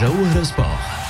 جوهر سبور.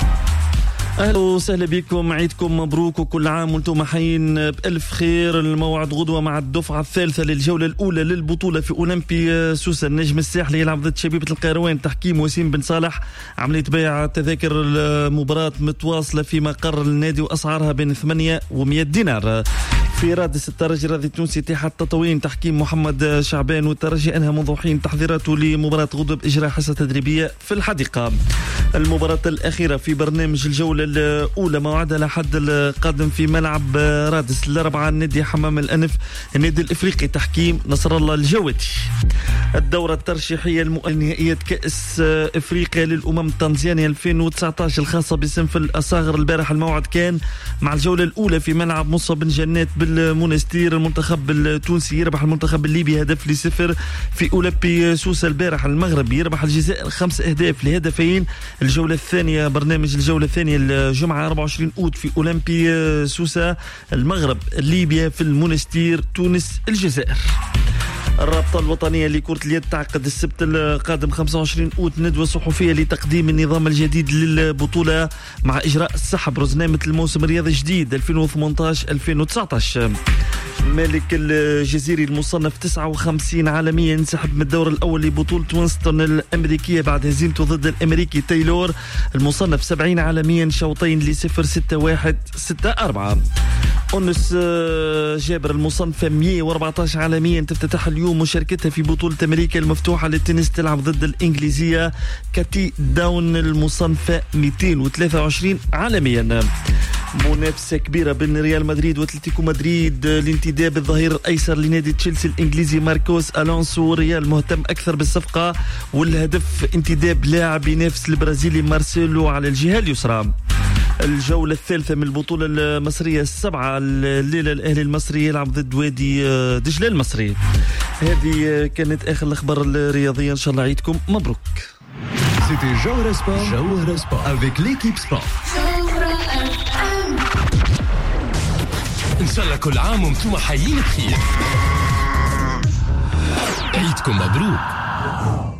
أهلا وسهلا بكم، عيدكم مبروك وكل عام وانتم حيين بألف خير. الموعد غدوة مع الدفعة الثالثة للجولة الأولى للبطولة في أولمبي سوسة. النجم الساحلي يلعب ضد شبيبة القيروان، تحكيم وسيم بن صالح. عملية بيع تذاكر المباراة متواصلة في مقر النادي وأسعارها بين 800 و100 دينار. في رادس الترجي الرياضي التونسي اتحاد تطوين، تحكيم محمد شعبان، والترجي أنهى منذ حين تحضيراته لمباراة غدوة بإجراء حصة تدريبية في الحديقة. المباراة الأخيرة في برنامج الجولة الأولى موعدها الأحد القادم في ملعب رادس الأربعة، النادي حمام الأنف النادي الإفريقي، تحكيم نصر الله الجوادي. الدورة الترشيحية النهائية كأس إفريقيا للأمم تنزانيا 2019 الخاصة بصنف الأصاغر. البارح الموعد كان مع الجولة الأولى في ملعب مصعب بن جنات بالمونستير. المنتخب التونسي يربح المنتخب الليبي 1-0 في أولمبي سوسة. البارح المغرب يربح الجزائر 5 أهداف ل2. الجولة الثانية برنامج الجولة الثانية الجمعة 24 أوت في أولمبي سوسة، المغرب ليبيا في المونستير، تونس الجزائر. الرابطة الوطنية لكرة اليد تعقد السبت القادم 25 أوت ندوة صحفية لتقديم النظام الجديد للبطولة مع إجراء السحب رزنامة الموسم الرياضي الجديد 2018-2019. مالك الجزيري المصنف 59 عالميا انسحب من الدور الأول لبطولة وينستون الأمريكية بعد هزيمته ضد الأمريكي تايلور المصنف 70 عالميا شوطين ل0 6-1 6-4. أنس جابر المصنفة 114 عالميا تفتتح اليوم مشاركتها في بطولة أمريكا المفتوحة للتنس، تلعب ضد الإنجليزية كاتي داون المصنفة 223 عالميا. منافسة كبيرة بين ريال مدريد واتلتيكو مدريد لانتداب الظهير الأيسر لنادي تشيلسي الإنجليزي ماركوس ألونسو. الريال مهتم أكثر بالصفقة والهدف انتداب لاعب ينافس البرازيلي مارسيلو على الجهة اليسرى. الجولة الثالثة من البطولة المصرية السبعة الليلة الأهلي المصري يلعب ضد وادي دجلة المصري. هذه كانت آخر الأخبار الرياضية، إن شاء الله عيدكم مبروك. C'était Jawhara Sport. Jawhara Sport avec l'équipe sport. إن شاء الله كل عام وانتم حيين بخير. عيدكم مبروك.